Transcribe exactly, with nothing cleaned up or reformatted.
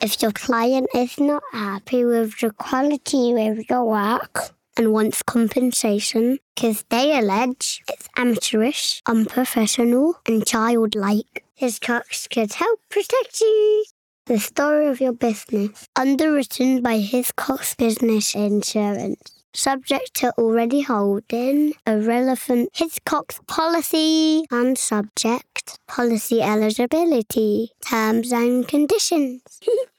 If your client is not happy with the quality of your work and wants compensation because they allege it's amateurish, unprofessional, and childlike, Hiscox could help protect you. The story of your business. Underwritten by Hiscox Business Insurance. Subject to already holding a relevant Hiscox policy and subject policy eligibility, terms and conditions.